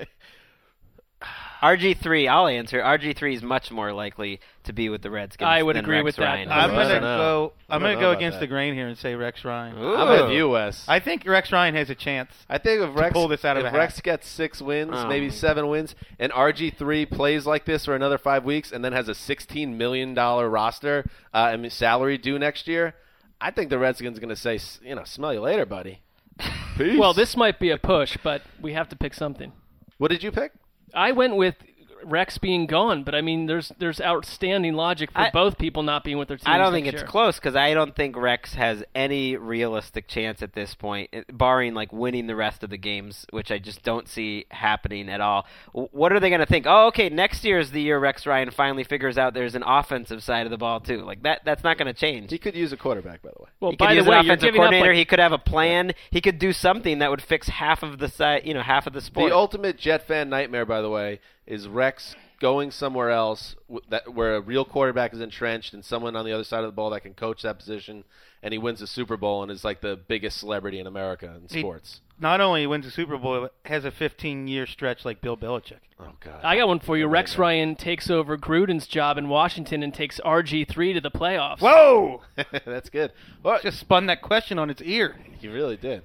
Speaker 4: RG3, I'll answer. RG3 is much more likely to be with the Redskins.
Speaker 5: I would
Speaker 4: than
Speaker 5: agree
Speaker 4: Rex
Speaker 5: with that.
Speaker 4: Ryan.
Speaker 3: I'm
Speaker 2: I don't
Speaker 3: gonna
Speaker 2: know
Speaker 3: go
Speaker 2: about
Speaker 3: against
Speaker 2: that.
Speaker 3: the grain here and say Rex Ryan.
Speaker 4: Ooh.
Speaker 2: I'm with you, Wes.
Speaker 3: I think Rex Ryan has a chance.
Speaker 2: I think if Rex
Speaker 3: pull this out of
Speaker 2: if
Speaker 3: the
Speaker 2: Rex
Speaker 3: hat.
Speaker 2: gets 6 wins,
Speaker 4: Oh.
Speaker 2: maybe 7 wins, and RG3 plays like this for another 5 weeks, and then has a $16 million roster and salary due next year, I think the Redskins are going to say, smell you later, buddy. Peace.
Speaker 5: Well, this might be a push, but we have to pick something.
Speaker 2: What did you pick?
Speaker 5: I went with Rex being gone, but I mean, there's outstanding logic for both people not being with their teams.
Speaker 4: I don't think
Speaker 5: next
Speaker 4: it's
Speaker 5: year.
Speaker 4: close because I don't think Rex has any realistic chance at this point, barring like winning the rest of the games, which I just don't see happening at all. What are they going to think? Oh, okay, next year is the year Rex Ryan finally figures out there's an offensive side of the ball too. Like that's not going to change.
Speaker 2: He could use a quarterback, by the way.
Speaker 5: Well,
Speaker 4: He
Speaker 5: by
Speaker 4: could use
Speaker 5: the way,
Speaker 4: an
Speaker 5: you're
Speaker 4: offensive
Speaker 5: giving up,
Speaker 4: coordinator.
Speaker 5: like,
Speaker 4: He could have a plan. He could do something that would fix half of the side, half of the sport.
Speaker 2: The ultimate Jet fan nightmare, by the way, is Rex going somewhere else where a real quarterback is entrenched and someone on the other side of the ball that can coach that position, and he wins the Super Bowl and is like the biggest celebrity in America in sports.
Speaker 3: Not only wins the Super Bowl, but has a 15-year stretch like Bill Belichick.
Speaker 2: Oh, God.
Speaker 5: I got one for you. Rex Ryan takes over Gruden's job in Washington and takes RG3 to the playoffs.
Speaker 3: Whoa!
Speaker 2: That's good. Well,
Speaker 3: Just spun that question on its ear.
Speaker 2: You really did.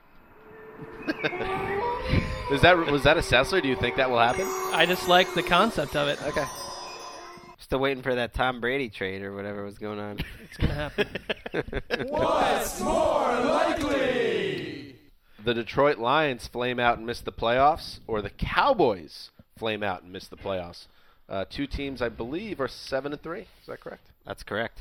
Speaker 2: Was that a Sessler? Do you think that will happen?
Speaker 5: I just like the concept of it.
Speaker 2: Okay.
Speaker 4: Still waiting for that Tom Brady trade or whatever was going on.
Speaker 5: It's going to happen.
Speaker 10: What's more likely?
Speaker 2: The Detroit Lions flame out and miss the playoffs, or the Cowboys flame out and miss the playoffs? Two teams, I believe, are 7-3. Is that correct?
Speaker 4: That's correct.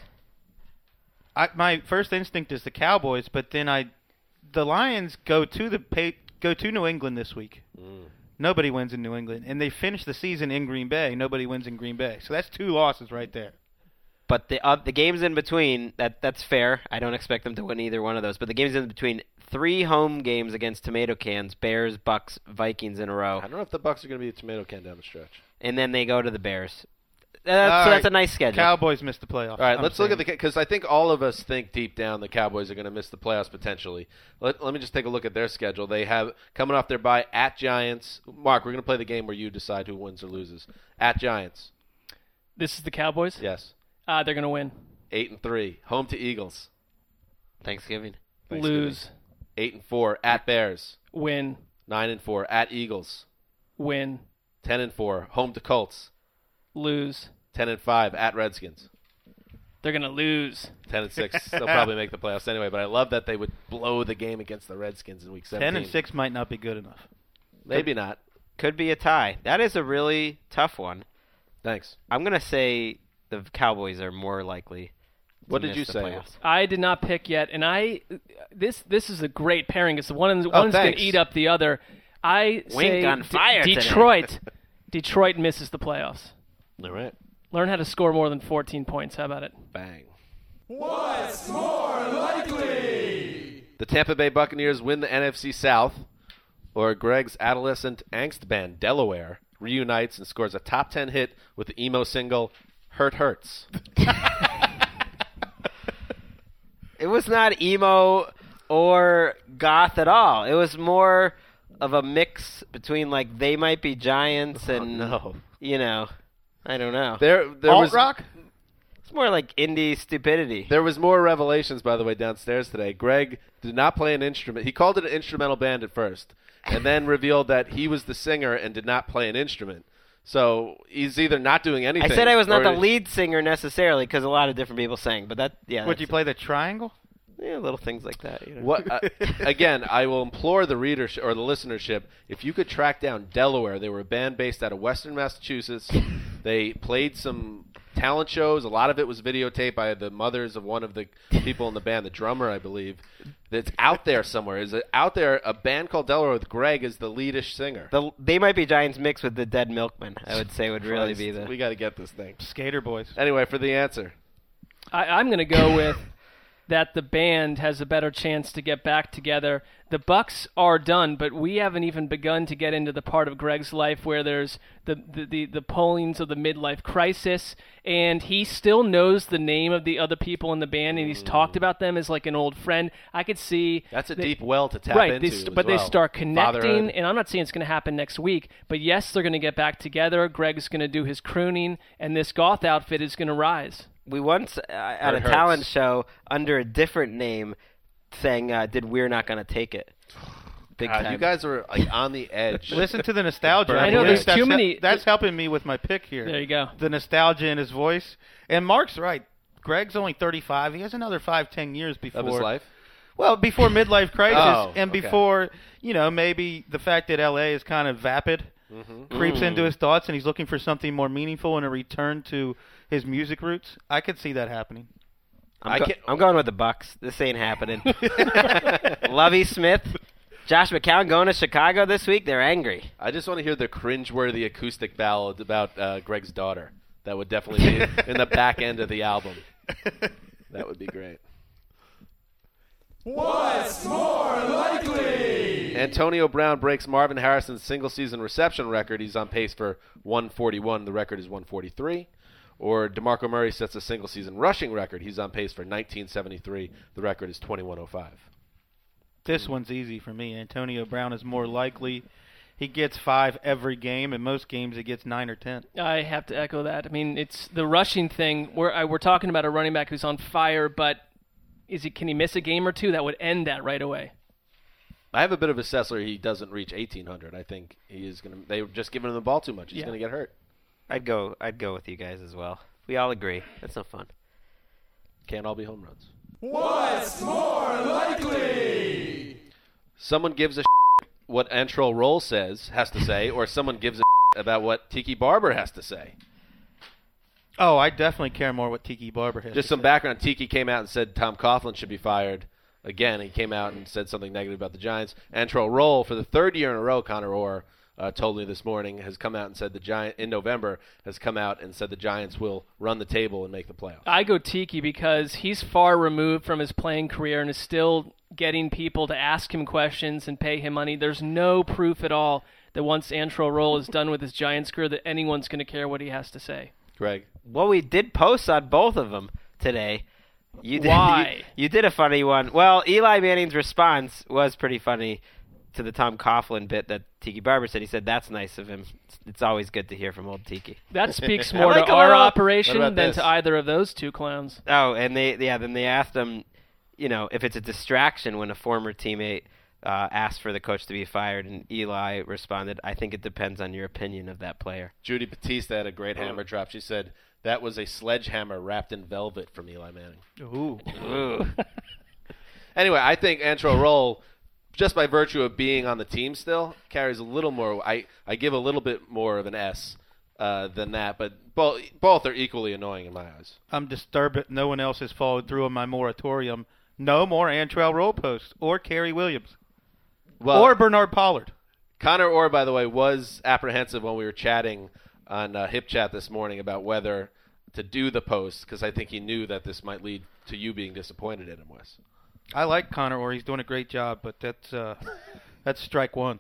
Speaker 3: My first instinct is the Cowboys, but then the Lions go to New England this week. Nobody wins in New England, and they finish the season in Green Bay. Nobody wins in Green Bay, so that's 2 losses right there.
Speaker 4: But the games in between, that's fair. I don't expect them to win either one of those. But the games in between, 3 home games against tomato cans: Bears, Bucks, Vikings in a row.
Speaker 2: I don't know if the Bucks are going to be a tomato can down the stretch.
Speaker 4: And then they go to the Bears. So that's a nice schedule.
Speaker 3: Cowboys missed the playoffs.
Speaker 2: All right, let's look at because I think all of us think deep down the Cowboys are going to miss the playoffs potentially. Let me just take a look at their schedule. They have coming off their bye at Giants. Mark, we're going to play the game where you decide who wins or loses. At Giants.
Speaker 5: This is the Cowboys?
Speaker 2: Yes.
Speaker 5: They're going to win.
Speaker 2: 8-3. Home to Eagles.
Speaker 4: Thanksgiving.
Speaker 5: Lose.
Speaker 2: 8-4. At Bears.
Speaker 5: Win.
Speaker 2: 9-4. At Eagles.
Speaker 5: Win.
Speaker 2: 10-4. Home to Colts.
Speaker 5: Lose.
Speaker 2: 10-5. At Redskins.
Speaker 5: They're going to lose.
Speaker 2: 10-6. They'll probably make the playoffs anyway, but I love that they would blow the game against the Redskins in Week 17.
Speaker 3: 10-6 might not be good enough.
Speaker 2: Maybe not.
Speaker 4: Could be a tie. That is a really tough one.
Speaker 2: Thanks.
Speaker 4: I'm going to say the Cowboys are more likely.
Speaker 2: What did you say?
Speaker 4: Playoffs.
Speaker 5: I did not pick yet, and this is a great pairing. It's one's going to eat up the other. I
Speaker 4: Wink
Speaker 5: say
Speaker 4: on fire
Speaker 5: Detroit. Detroit misses the playoffs.
Speaker 2: All right.
Speaker 5: Learn how to score more than 14 points. How about it?
Speaker 2: Bang.
Speaker 10: What's more likely?
Speaker 2: The Tampa Bay Buccaneers win the NFC South, or Greg's adolescent angst band, Delaware, reunites and scores a top 10 hit with the emo single, Hurt Hurts.
Speaker 4: It was not emo or goth at all. It was more of a mix between, like, They Might Be Giants and, you know, I don't know.
Speaker 2: There was
Speaker 3: rock?
Speaker 4: It's more like indie stupidity.
Speaker 2: There was more revelations, by the way, downstairs today. Greg did not play an instrument. He called it an instrumental band at first, and then revealed that he was the singer and did not play an instrument. So he's either not doing anything.
Speaker 4: I said I was not the lead singer necessarily because a lot of different people sang, but that, yeah.
Speaker 3: Would you play the triangle?
Speaker 4: Yeah, little things like that. You know.
Speaker 2: What? Again, I will implore the readership or the listenership, if you could track down Delaware. They were a band based out of Western Massachusetts. They played some talent shows. A lot of it was videotaped by the mothers of one of the people in the band, the drummer, I believe. That's out there somewhere. Is it out there? A band called Delaware with Greg as the leadish singer.
Speaker 4: They Might Be Giants mixed with the Dead Milkmen. I would say would really be the.
Speaker 2: We got to get this thing.
Speaker 3: Skater Boys.
Speaker 2: Anyway, for the answer,
Speaker 5: I'm going to go with that the band has a better chance to get back together. The Bucks are done, but we haven't even begun to get into the part of Greg's life where there's the pollings of the midlife crisis, and he still knows the name of the other people in the band, and he's talked about them as like an old friend. I could see
Speaker 2: that's a deep well to tap into.
Speaker 5: They start connecting, and I'm not saying it's going to happen next week, but yes, they're going to get back together. Greg's going to do his crooning, and this goth outfit is going to rise.
Speaker 4: We once, at a talent show, under a different name, sang, did We're Not Gonna Take It. Big time.
Speaker 2: You guys are like on the edge.
Speaker 3: Listen to the nostalgia.
Speaker 5: I know there's too many.
Speaker 3: That's helping me with my pick here.
Speaker 5: There you go.
Speaker 3: The nostalgia in his voice. And Mark's right. Greg's only 35. He has another 5-10 years before.
Speaker 2: Of his life?
Speaker 3: Well, before midlife crisis and
Speaker 2: okay.
Speaker 3: before, maybe the fact that L.A. is kind of vapid creeps into his thoughts and he's looking for something more meaningful and a return to his music roots. I could see that happening.
Speaker 4: I'm going with the Bucks. This ain't happening. Lovie Smith, Josh McCown going to Chicago this week. They're angry.
Speaker 2: I just want to hear the cringeworthy acoustic ballad about Greg's daughter. That would definitely be in the back end of the album. That would be great.
Speaker 10: What's more likely?
Speaker 2: Antonio Brown breaks Marvin Harrison's single-season reception record. He's on pace for 141. The record is 143. Or DeMarco Murray sets a single-season rushing record. He's on pace for 1973. The record is 2105.
Speaker 3: This one's easy for me. Antonio Brown is more likely. He gets 5 every game. In most games, he gets 9 or 10.
Speaker 5: I have to echo that. I mean, it's the rushing thing. We're talking about a running back who's on fire, but can he miss a game or two? That would end that right away.
Speaker 2: I have a bit of a Sessler. He doesn't reach 1,800. I think he is going to. They're just giving him the ball too much. He's going to get hurt.
Speaker 4: I'd go with you guys as well. We all agree. That's no fun.
Speaker 2: Can't all be home runs.
Speaker 10: What's more likely?
Speaker 2: Someone gives a what Antrel Roll has to say, or someone gives a about what Tiki Barber has to say.
Speaker 3: Oh, I definitely care more what Tiki Barber has
Speaker 2: Just
Speaker 3: to
Speaker 2: some
Speaker 3: say.
Speaker 2: background. Tiki came out and said Tom Coughlin should be fired. Again, he came out and said something negative about the Giants. Antrel Roll, for the third year in a row, Connor Orr told me this morning, has come out and said in November, has come out and said the Giants will run the table and make the playoffs.
Speaker 5: I go Tiki because he's far removed from his playing career and is still getting people to ask him questions and pay him money. There's no proof at all that once Antrel Roll is done with his Giants career that anyone's going to care what he has to say.
Speaker 2: Greg?
Speaker 4: Well, we did post on both of them today. You did,
Speaker 5: Why?
Speaker 4: You did a funny one. Well, Eli Manning's response was pretty funny to the Tom Coughlin bit that Tiki Barber said. He said, that's nice of him. It's always good to hear from old Tiki.
Speaker 5: That speaks more
Speaker 4: like
Speaker 5: to
Speaker 4: a
Speaker 5: our
Speaker 4: little-
Speaker 5: operation
Speaker 2: What about
Speaker 5: than
Speaker 2: this?
Speaker 5: to either of those two clowns.
Speaker 4: Oh, and then they asked him, if it's a distraction when a former teammate asked for the coach to be fired, and Eli responded, I think it depends on your opinion of that player.
Speaker 2: Judy Batista had a great hammer drop. She said, that was a sledgehammer wrapped in velvet from Eli Manning.
Speaker 3: Ooh.
Speaker 2: Anyway, I think Antrel Roll, just by virtue of being on the team still, carries a little more. I give a little bit more of an S than that, but both are equally annoying in my eyes.
Speaker 3: I'm disturbed that no one else has followed through on my moratorium. No more Antrel Roll posts or Kerry Williams or Bernard Pollard.
Speaker 2: Connor Orr, by the way, was apprehensive when we were chatting on Hip Chat this morning about whether to do the post, because I think he knew that this might lead to you being disappointed in him, Wes.
Speaker 3: I like Connor Orr. He's doing a great job, but that's strike one.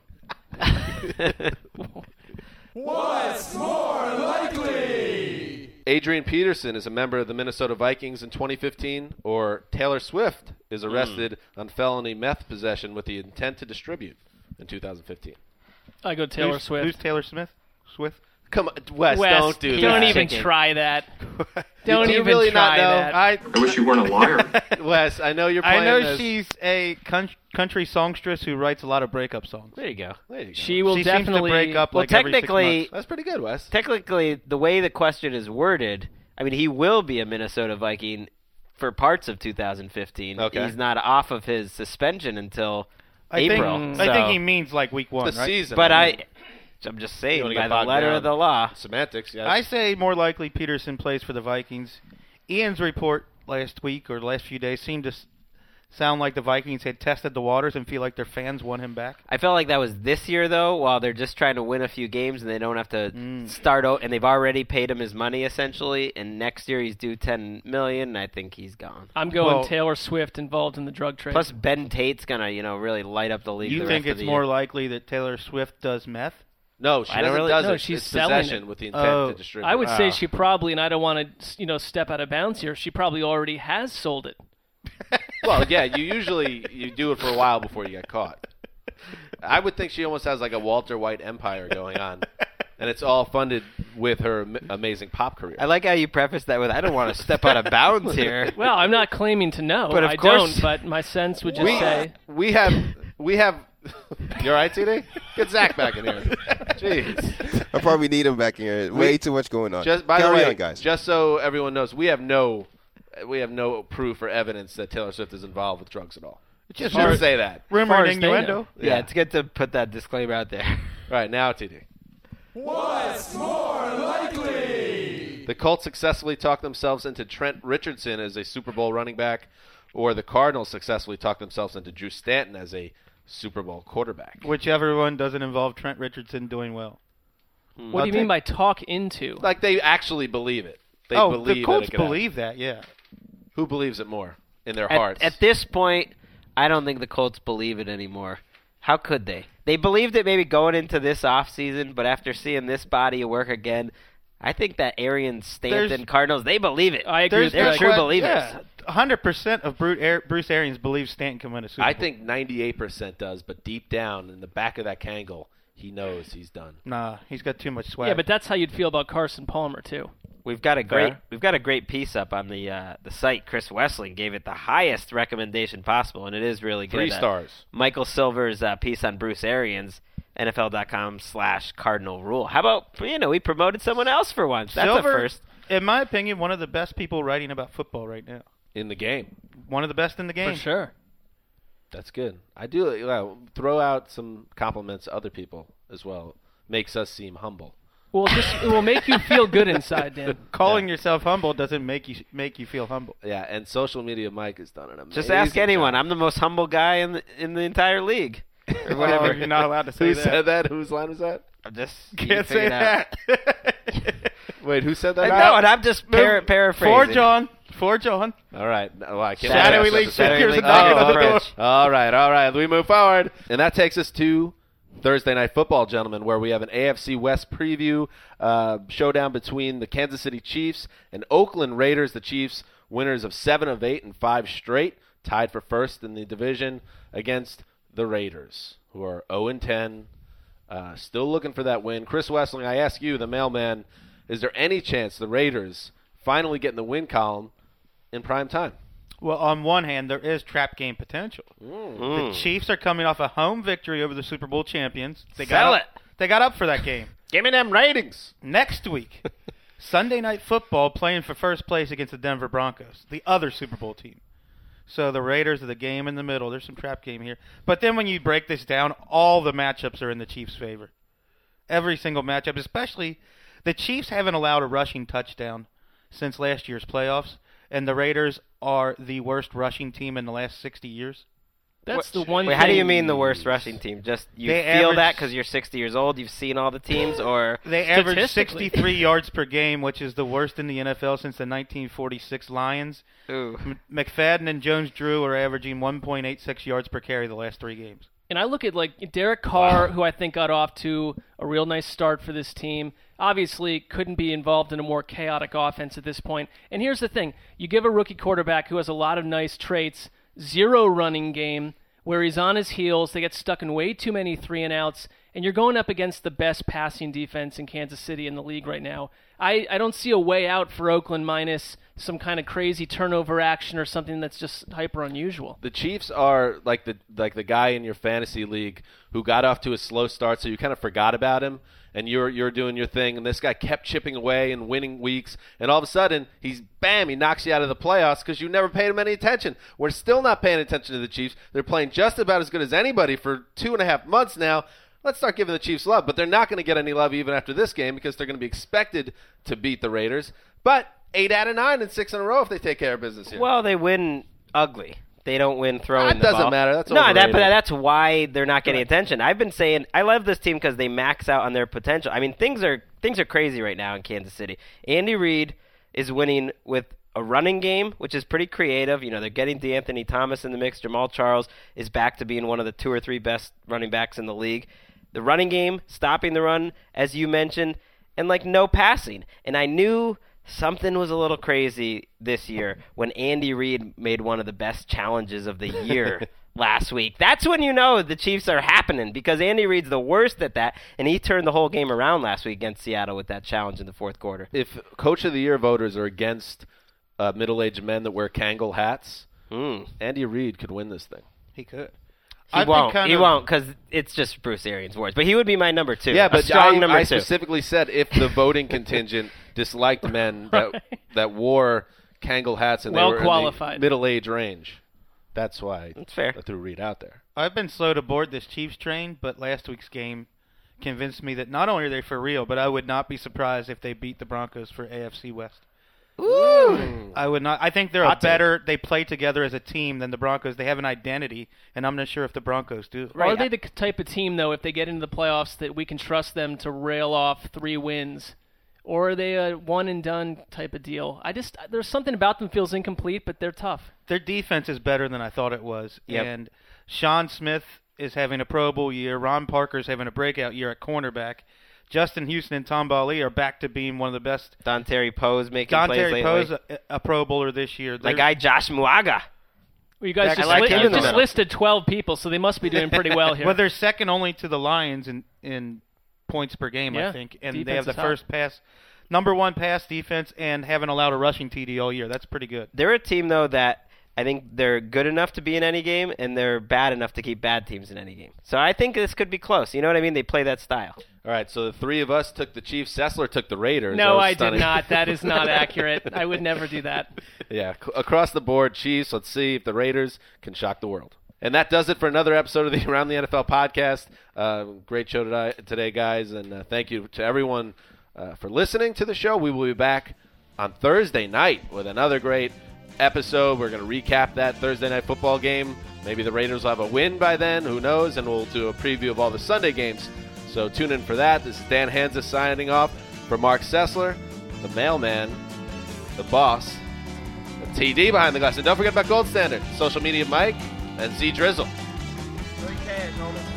Speaker 10: What's more likely?
Speaker 2: Adrian Peterson is a member of the Minnesota Vikings in 2015, or Taylor Swift is arrested on felony meth possession with the intent to distribute in 2015.
Speaker 5: I go Taylor Swift.
Speaker 3: Who's Taylor Smith? Swift?
Speaker 2: Come on, Wes,
Speaker 5: Wes,
Speaker 2: don't do that.
Speaker 5: Don't even try that. Don't
Speaker 2: Do you
Speaker 5: even
Speaker 2: really
Speaker 5: try
Speaker 2: not know?
Speaker 5: that.
Speaker 9: I wish you weren't a liar.
Speaker 2: Wes, I know you're
Speaker 3: I
Speaker 2: playing
Speaker 3: know
Speaker 2: this.
Speaker 3: she's a country songstress who writes a lot of breakup songs.
Speaker 4: There you go.
Speaker 2: There you go.
Speaker 5: She will
Speaker 3: She
Speaker 5: definitely
Speaker 3: seems to break up
Speaker 4: Well,
Speaker 3: like every 6
Speaker 4: technically-
Speaker 3: months.
Speaker 2: That's pretty good, Wes.
Speaker 4: Technically, the way the question is worded, I mean, he will be a Minnesota Viking for parts of 2015.
Speaker 2: Okay.
Speaker 4: He's not off of his suspension until
Speaker 3: I
Speaker 4: April.
Speaker 3: think,
Speaker 4: so-
Speaker 3: I think he means like week one,
Speaker 2: The
Speaker 3: right?
Speaker 2: season.
Speaker 4: But
Speaker 2: I mean,
Speaker 4: I'm just
Speaker 2: You
Speaker 4: saying,
Speaker 2: wanna
Speaker 4: by
Speaker 2: get
Speaker 4: the
Speaker 2: bogged
Speaker 4: letter
Speaker 2: down.
Speaker 4: of the law.
Speaker 2: semantics, yes.
Speaker 3: I say more likely Peterson plays for the Vikings. Ian's report last week or the last few days seemed to sound like the Vikings had tested the waters and feel like their fans want him back.
Speaker 4: I felt like that was this year, though, while they're just trying to win a few games and they don't have to start out, and they've already paid him his money, essentially, and next year he's due $10 million, and I think he's gone.
Speaker 5: I'm going
Speaker 3: Well-
Speaker 5: Taylor Swift involved in the drug trade.
Speaker 4: Plus, Ben Tate's going to, really light up the league
Speaker 3: You
Speaker 4: the
Speaker 3: think
Speaker 4: rest of
Speaker 3: it's
Speaker 4: the
Speaker 3: more
Speaker 4: year.
Speaker 3: likely that Taylor Swift does meth?
Speaker 2: no, she
Speaker 4: I don't
Speaker 2: doesn't
Speaker 4: really-
Speaker 2: does
Speaker 5: no,
Speaker 2: it.
Speaker 5: she's
Speaker 2: It's
Speaker 5: selling
Speaker 2: possession
Speaker 5: it.
Speaker 2: with the intent
Speaker 3: Oh.
Speaker 2: to distribute.
Speaker 5: I would say
Speaker 3: Wow.
Speaker 5: she probably, and I don't want to, step out of bounds here. She probably already has sold it.
Speaker 2: Well, yeah, you do it for a while before you get caught. I would think she almost has like a Walter White empire going on, and it's all funded with her amazing pop career.
Speaker 4: I like how you preface that with, I don't want to step out of bounds here.
Speaker 5: Well, I'm not claiming to know.
Speaker 4: But of
Speaker 5: I
Speaker 4: course-
Speaker 5: don't. But my sense would just say
Speaker 2: we have. You all right, TD? Get Zach back in here. Jeez.
Speaker 9: I probably need him back in here. Way too much going on.
Speaker 2: Just by
Speaker 9: Carry
Speaker 2: the way,
Speaker 9: on, guys.
Speaker 2: just so everyone knows, we have no proof or evidence that Taylor Swift is involved with drugs at all.
Speaker 3: Just
Speaker 2: Just say that.
Speaker 3: rumor
Speaker 5: far
Speaker 3: and
Speaker 5: as they know.
Speaker 3: innuendo.
Speaker 4: Yeah, it's good to put that disclaimer out there.
Speaker 2: All right, now TD.
Speaker 10: What's more likely?
Speaker 2: The Colts successfully talked themselves into Trent Richardson as a Super Bowl running back, or the Cardinals successfully talked themselves into Drew Stanton as a Super Bowl quarterback.
Speaker 3: Whichever one doesn't involve Trent Richardson doing well.
Speaker 5: what do you mean by talk into?
Speaker 2: Like they actually believe it. They believe
Speaker 3: the Colts
Speaker 2: that it could happen.
Speaker 3: believe that, yeah.
Speaker 2: Who believes it more in their hearts?
Speaker 4: At this point, I don't think the Colts believe it anymore. How could they? They believed it maybe going into this offseason, but after seeing this body of work again, I think that Arians, Stanton, Cardinals, they believe it.
Speaker 5: I agree.
Speaker 4: They're true believers.
Speaker 3: Yeah, 100% of Bruce Arians believes Stanton can win a Super Bowl.
Speaker 2: I think 98% does, but deep down in the back of that Kangol, he knows he's done.
Speaker 3: Nah, he's got too much swag.
Speaker 5: Yeah, but that's how you'd feel about Carson Palmer too.
Speaker 4: We've got a great piece up on the site. Chris Wessling gave it the highest recommendation possible, and it is really good.
Speaker 2: 3 stars.
Speaker 4: Michael Silver's piece on Bruce Arians, NFL.com/Cardinal Rule. How about, we promoted someone else for once. That's
Speaker 3: Silver,
Speaker 4: a first.
Speaker 3: In my opinion, one of the best people writing about football right now.
Speaker 2: In the game.
Speaker 3: One of the best in the game.
Speaker 5: For sure.
Speaker 2: That's good. I do throw out some compliments to other people as well. Makes us seem humble.
Speaker 5: Well, it will make you feel good inside, Dan.
Speaker 3: Calling yourself humble doesn't make you feel humble.
Speaker 2: Yeah, and social media Mike has done an amazing
Speaker 4: Just ask anyone.
Speaker 2: job.
Speaker 4: I'm the most humble guy in the entire league. Or whatever.
Speaker 3: You're not allowed to say
Speaker 2: Who
Speaker 3: that.
Speaker 2: said that? Whose line was that?
Speaker 4: I'm just
Speaker 3: Can't say that.
Speaker 2: Wait, who said that?
Speaker 4: No, and I'm just paraphrasing.
Speaker 3: For John.
Speaker 2: All right. Well, I can't.
Speaker 3: Shadowy League
Speaker 4: Shadowy
Speaker 3: figures
Speaker 4: League
Speaker 3: and knocking on the door.
Speaker 4: approach.
Speaker 2: All right. We move forward. And that takes us to Thursday Night Football, gentlemen, where we have an AFC West preview showdown between the Kansas City Chiefs and Oakland Raiders. The Chiefs, winners of 7 of 8 and 5 straight, tied for first in the division against the Raiders, who are 0-10, still looking for that win. Chris Wessling, I ask you, the mailman, is there any chance the Raiders finally get in the win column in prime time?
Speaker 3: Well, on one hand, there is trap game potential. The Chiefs are coming off a home victory over the Super Bowl champions. They got up for that game.
Speaker 2: Give me them ratings.
Speaker 3: Next week, Sunday Night Football playing for first place against the Denver Broncos, the other Super Bowl team. So the Raiders are the game in the middle. There's some trap game here. But then when you break this down, all the matchups are in the Chiefs' favor. Every single matchup, especially the Chiefs haven't allowed a rushing touchdown since last year's playoffs, and the Raiders are the worst rushing team in the last 60 years.
Speaker 5: That's the one
Speaker 4: Wait,
Speaker 5: thing.
Speaker 4: how do you mean the worst rushing team? Just you
Speaker 3: They
Speaker 4: feel
Speaker 3: average-
Speaker 4: that because you're 60 years old, you've seen all the teams, or
Speaker 3: They average
Speaker 5: Statistically.
Speaker 3: 63 yards per game, which is the worst in the NFL since the 1946 Lions.
Speaker 4: ooh.
Speaker 3: McFadden and Jones-Drew are averaging 1.86 yards per carry the last 3 games.
Speaker 5: And I look at Derek Carr, who I think got off to a real nice start for this team. Obviously, couldn't be involved in a more chaotic offense at this point. And here's the thing: you give a rookie quarterback who has a lot of nice traits, 0 running game, where he's on his heels. They get stuck in way too many 3-and-outs, and you're going up against the best passing defense in Kansas City in the league right now. I don't see a way out for Oakland minus some kind of crazy turnover action or something that's just hyper unusual.
Speaker 2: The Chiefs are like the guy in your fantasy league who got off to a slow start, so you kind of forgot about him, and you're doing your thing, and this guy kept chipping away and winning weeks, and all of a sudden he knocks you out of the playoffs because you never paid him any attention. We're still not paying attention to the Chiefs. They're playing just about as good as anybody for 2.5 months now. Let's start giving the Chiefs love, but they're not going to get any love even after this game because they're going to be expected to beat the Raiders. But 8 out of 9 and 6 in a row if they take care of business here.
Speaker 4: Well, they win ugly. They don't win throwing
Speaker 2: That
Speaker 4: the ball.
Speaker 2: doesn't matter. That's
Speaker 4: no,
Speaker 2: overrated.
Speaker 4: but that's why they're not getting attention. I've been saying I love this team because they max out on their potential. I mean, things are crazy right now in Kansas City. Andy Reid is winning with a running game, which is pretty creative. They're getting DeAnthony Thomas in the mix. Jamal Charles is back to being one of the 2 or 3 best running backs in the league. The running game, stopping the run, as you mentioned, and no passing. And I knew something was a little crazy this year when Andy Reid made one of the best challenges of the year last week. That's when you know the Chiefs are happening because Andy Reid's the worst at that, and he turned the whole game around last week against Seattle with that challenge in the fourth quarter.
Speaker 2: If Coach of the Year voters are against middle-aged men that wear Kangol hats, Andy Reid could win this thing.
Speaker 3: He could.
Speaker 4: He won't because it's just Bruce Arians' words. But he would be my number 2.
Speaker 2: Yeah, but
Speaker 4: strong number
Speaker 2: I
Speaker 4: 2.
Speaker 2: specifically said if the voting contingent disliked men that wore Kangol hats and they were
Speaker 5: qualified.
Speaker 2: in the middle-age range. That's why
Speaker 4: That's fair.
Speaker 2: I threw Reid out there.
Speaker 3: I've been slow to board this Chiefs train, but last week's game convinced me that not only are they for real, but I would not be surprised if they beat the Broncos for AFC West.
Speaker 4: Ooh.
Speaker 3: I would not. I think they're they play together as a team than the Broncos. They have an identity, and I'm not sure if the Broncos do.
Speaker 5: Are they the type of team, though, if they get into the playoffs, that we can trust them to rail off 3 wins or are they a one-and-done type of deal? There's something about them feels incomplete, but they're tough.
Speaker 3: Their defense is better than I thought it was.
Speaker 4: Yep.
Speaker 3: And Sean Smith is having a Pro Bowl year. Ron Parker's having a breakout year at cornerback. Justin Houston and Tom Bali are back to being one of the best.
Speaker 4: Dontari Poe's making plays lately.
Speaker 3: Dontari Poe's a Pro Bowler this year.
Speaker 4: My guy Josh Muaga.
Speaker 5: Well, you guys just listed 12 people, so they must be doing pretty well here.
Speaker 3: Well, they're second only to the Lions in points per game, I think. And they have the first number one pass defense and haven't allowed a rushing TD all year. That's pretty good.
Speaker 4: They're a team, though, that I think they're good enough to be in any game, and they're bad enough to keep bad teams in any game. So I think this could be close. You know what I mean? They play that style.
Speaker 2: All right, so the three of us took the Chiefs. Sessler took the Raiders.
Speaker 5: No, I did not. That is not accurate. I would never do that.
Speaker 2: Yeah, across the board, Chiefs. Let's see if the Raiders can shock the world. And that does it for another episode of the Around the NFL podcast. Great show today, guys, and thank you to everyone for listening to the show. We will be back on Thursday night with another great episode. We're going to recap that Thursday night football game. Maybe the Raiders will have a win by then. Who knows? And we'll do a preview of all the Sunday games. So tune in for that. This is Dan Hansa signing off for Mark Sessler, the mailman, the boss, the TD behind the glass. And don't forget about Gold Standard, social media Mike, and Z Drizzle.
Speaker 4: 3K,